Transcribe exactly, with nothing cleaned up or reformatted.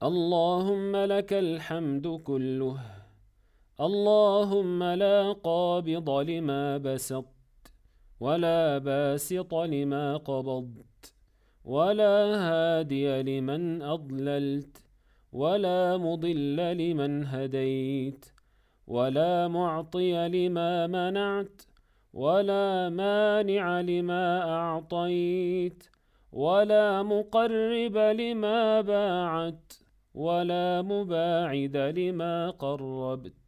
اللهم لك الحمد كله. اللهم لا قابض لما بسطت ولا باسط لما قبضت ولا هادي لمن أضللت ولا مضل لمن هديت ولا معطي لما منعت ولا مانع لما أعطيت ولا مقرب لما باعت ولا مباعد لما قربت.